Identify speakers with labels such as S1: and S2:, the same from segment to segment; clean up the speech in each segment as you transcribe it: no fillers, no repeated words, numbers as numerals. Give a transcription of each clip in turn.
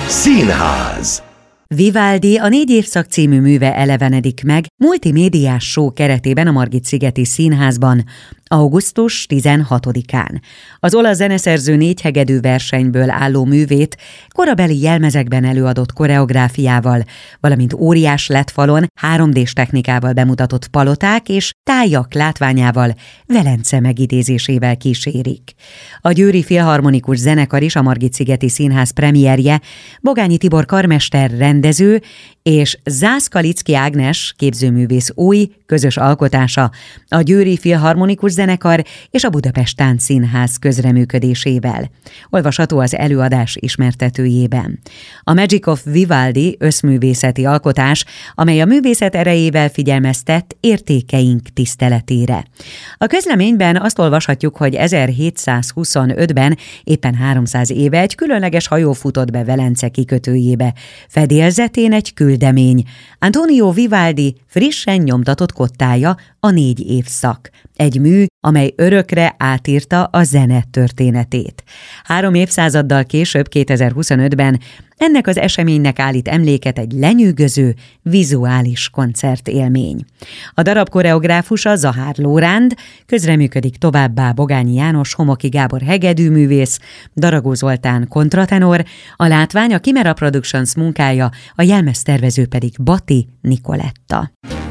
S1: Színház.
S2: Vivaldi a 4 évszak című műve elevenedik meg multimédiás show keretében a Margit-szigeti Színházban augusztus 16-án. Az olasz zeneszerző 4 hegedű versenyből álló művét korabeli jelmezekben előadott koreográfiával, valamint óriás LED-falon 3D-s technikával bemutatott paloták és tájak látványával, Velence megidézésével kísérik. A Győri Filharmonikus Zenekar is a Margit-szigeti Színház premierje, Bogányi Tibor karmester rendező és Zászkalicki Ágnes képzőművész új közös alkotása a Győri Filharmonikus Zenekar és a Budapest Táncszínház közreműködésével. Olvasható az előadás ismertetőjében. A Magic of Vivaldi összművészeti alkotás, amely a művészet erejével figyelmeztet értékeink tiszteletére. A közleményben azt olvashatjuk, hogy 1725-ben, éppen 300 éve egy különleges hajó futott be Velence kikötőjébe. Fedélzetén egy küldemény. Antonio Vivaldi frissen nyomtatott kottája, a 4 évszak. Egy mű, amely örökre átírta a zene történetét. 3 évszázaddal később, 2025-ben ennek az eseménynek állít emléket egy lenyűgöző, vizuális koncertélmény. A darab koreográfusa Zahár Lóránd, közreműködik továbbá Bogányi János, Homoki Gábor hegedűművész, Daragó Zoltán kontratenor, a látvány a Chimera Productions munkája, a jelmeztervező pedig Bati Nikoletta.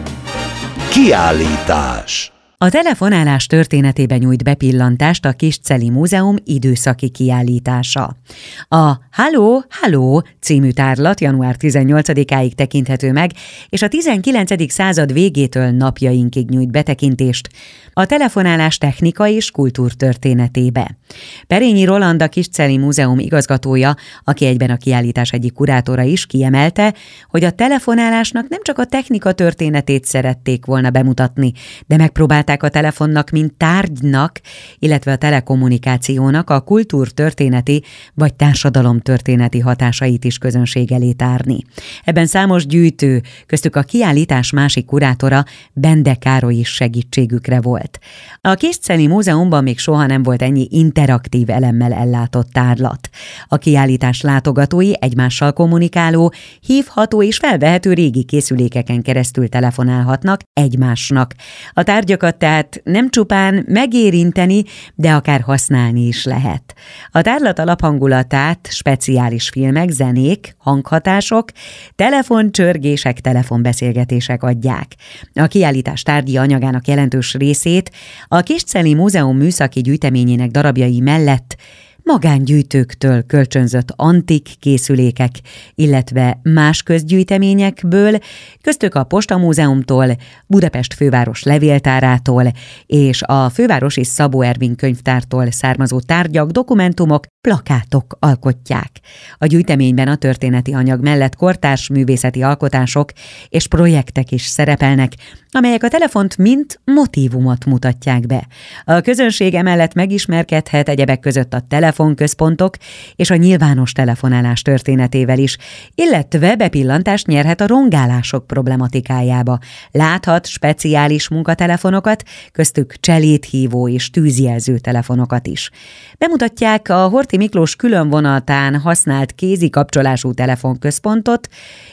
S1: Kiállítás.
S2: A telefonálás történetében nyújt bepillantást a Kisceli Múzeum időszaki kiállítása. A Halló, Halló című tárlat január 18-áig tekinthető meg, és a 19. század végétől napjainkig nyújt betekintést a telefonálás technika és kultúrtörténetébe. Perényi Roland, a Kisceli Múzeum igazgatója, aki egyben a kiállítás egyik kurátora is, kiemelte, hogy a telefonálásnak nem csak a technika történetét szerették volna bemutatni, de megpróbálták a telefonnak, mint tárgynak, illetve a telekommunikációnak a kultúrtörténeti vagy társadalomtörténeti hatásait is közönség elé tárni. Ebben számos gyűjtő, köztük a kiállítás másik kurátora, Bende Károly is segítségükre volt. A Kisceli Múzeumban még soha nem volt ennyi interaktív elemmel ellátott tárlat. A kiállítás látogatói egymással kommunikáló, hívható és felvehető régi készülékeken keresztül telefonálhatnak egymásnak. A tárgyakat tehát nem csupán megérinteni, de akár használni is lehet. A tárlat alaphangulatát speciális filmek, zenék, hanghatások, telefoncsörgések, telefonbeszélgetések adják. A kiállítás tárgyi anyagának jelentős részét a Kisceli Múzeum műszaki gyűjteményének darabjai mellett magángyűjtőktől kölcsönzött antik készülékek, illetve más közgyűjteményekből, köztük a Postamúzeumtól, Budapest főváros levéltárától és a fővárosi Szabó Ervin könyvtártól származó tárgyak, dokumentumok, plakátok alkotják. A gyűjteményben a történeti anyag mellett kortárs művészeti alkotások és projektek is szerepelnek, amelyek a telefont mint motívumot mutatják be. A közönség emellett megismerkedhet egyebek között a telefonközpontok és a nyilvános telefonálás történetével is, illetve bepillantást nyerhet a rongálások problematikájába. Láthat speciális munkatelefonokat, köztük cselédhívó és tűzjelző telefonokat is. Bemutatják a Horthy Miklós különvonatán használt kézi kapcsolású telefonközpontot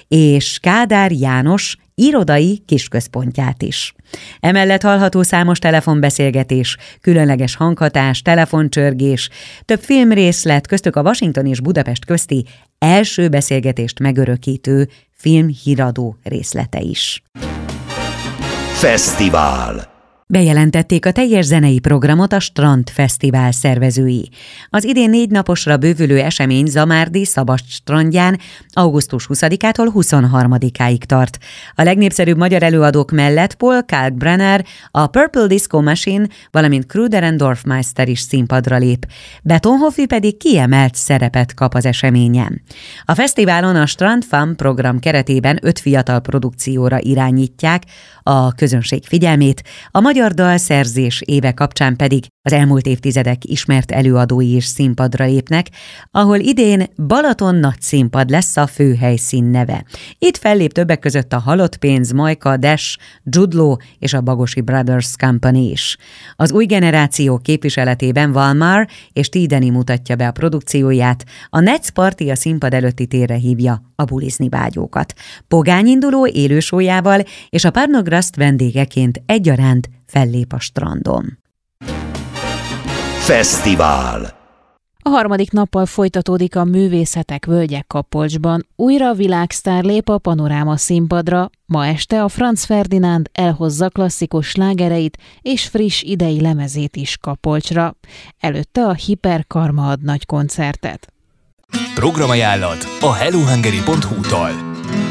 S2: és Kádár János irodai kisközpontját is. Emellett hallható számos telefonbeszélgetés, különleges hanghatás, telefoncsörgés, több filmrészlet, köztük a Washington és Budapest közti első beszélgetést megörökítő filmhíradó részlete is.
S1: Fesztivál.
S2: Bejelentették a teljes zenei programot a Strand Fesztivál szervezői. Az idén 4 naposra bővülő esemény Zamárdi Szabast strandján augusztus 20-ától 23-áig tart. A legnépszerűbb magyar előadók mellett Paul Kalkbrenner, a Purple Disco Machine, valamint Kruder and Dorfmeister is színpadra lép. Betonhoffi pedig kiemelt szerepet kap az eseményen. A fesztiválon a Strand Fun program keretében 5 fiatal produkcióra irányítják a közönség figyelmét, a magyar magyar dalszerzés éve kapcsán pedig az elmúlt évtizedek ismert előadói is színpadra lépnek, ahol idén Balaton Nagy Színpad lesz a főhelyszín neve. Itt fellép többek között a Halott Pénz, Majka, Dash, Jude Law és a Bagosi Brothers Company is. Az új generáció képviseletében Valmar és Tideni mutatja be a produkcióját, a Netz Party a színpad előtti térre hívja a bulizni vágyókat. Pogányinduló élősójával és a Parnograszt vendégeként egyaránt fellép a strandon.
S1: Fesztivál.
S3: A harmadik nappal folytatódik a Művészetek Völgye Kapolcsban. Újra világsztár lép a Panoráma színpadra. Ma este a Franz Ferdinand elhozza klasszikus slágereit és friss idei lemezét is Kapolcsra. Előtte a Hiperkarma ad nagy koncertet.
S1: Programajánlat a hellohungary.hu-tól.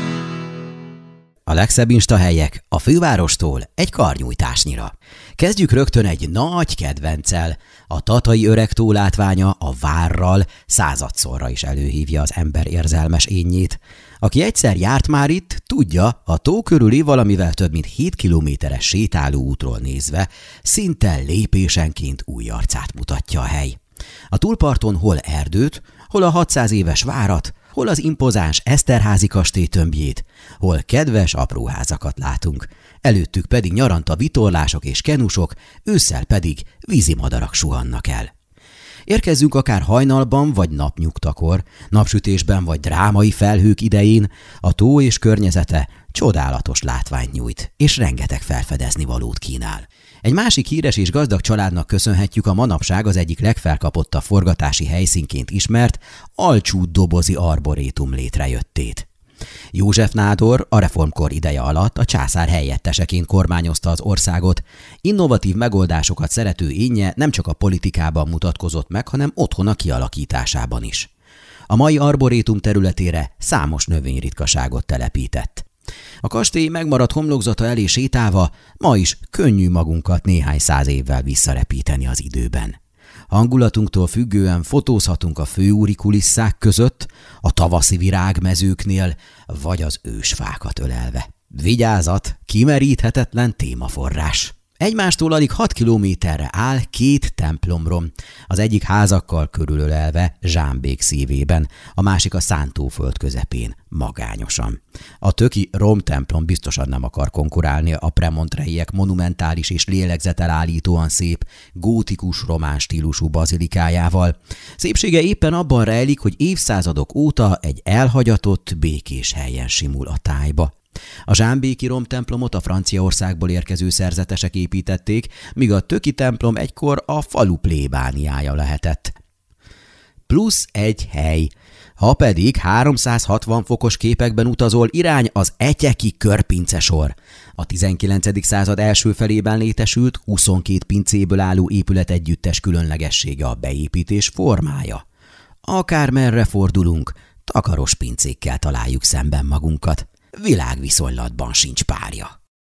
S4: A legszebb instahelyek a fővárostól egy karnyújtásnyira. Kezdjük rögtön egy nagy kedvenccel. A tatai öregtó látványa a várral századszorra is előhívja az ember érzelmes énnyét. Aki egyszer járt már itt, tudja, a tó körüli valamivel több mint 7 kilométeres sétálóútról nézve szinte lépésenként új arcát mutatja a hely. A túlparton hol erdőt, hol a 600 éves várat, hol az impozáns Eszterházy kastély tömbjét, hol kedves apróházakat látunk, előttük pedig nyaranta vitorlások és kenusok, ősszel pedig vízimadarak suhannak el. Érkezzünk akár hajnalban vagy napnyugtakor, napsütésben vagy drámai felhők idején, a tó és környezete csodálatos látványt nyújt, és rengeteg felfedezni valót kínál. Egy másik híres és gazdag családnak köszönhetjük a manapság az egyik legfelkapottabb forgatási helyszínként ismert Alcsút-dobozi arborétum létrejöttét. József nádor a reformkor ideje alatt a császár helyetteseként kormányozta az országot. Innovatív megoldásokat szerető énje nem csak a politikában mutatkozott meg, hanem otthon a kialakításában is. A mai arborétum területére számos növényritkaságot telepített. A kastély megmaradt homlokzata elé sétálva ma is könnyű magunkat néhány száz évvel visszarepíteni az időben. Hangulatunktól függően fotózhatunk a főúri kulisszák között, a tavaszi virágmezőknél, vagy az ősfákat ölelve. Vigyázat, kimeríthetetlen témaforrás! Egymástól alig 6 kilométerre áll 2 templomrom, az egyik házakkal körülölelve Zsámbék szívében, a másik a szántóföld közepén, magányosan. A töki romtemplom biztosan nem akar konkurálni a premontreiek monumentális és lélegzetelállítóan szép, gótikus román stílusú bazilikájával. Szépsége éppen abban rejlik, hogy évszázadok óta egy elhagyatott, békés helyen simul a tájba. A zsámbéki romtemplomot a Franciaországból érkező szerzetesek építették, míg a töki templom egykor a falu plébániája lehetett. Plusz egy hely. Ha pedig 360 fokos képekben utazol, irány az Etyeki körpincesor. A 19. század első felében létesült 22 pincéből álló épület együttes különlegessége a beépítés formája. Akármerre fordulunk, takaros pincékkel találjuk szemben magunkat. Világviszonylatban sincs párja.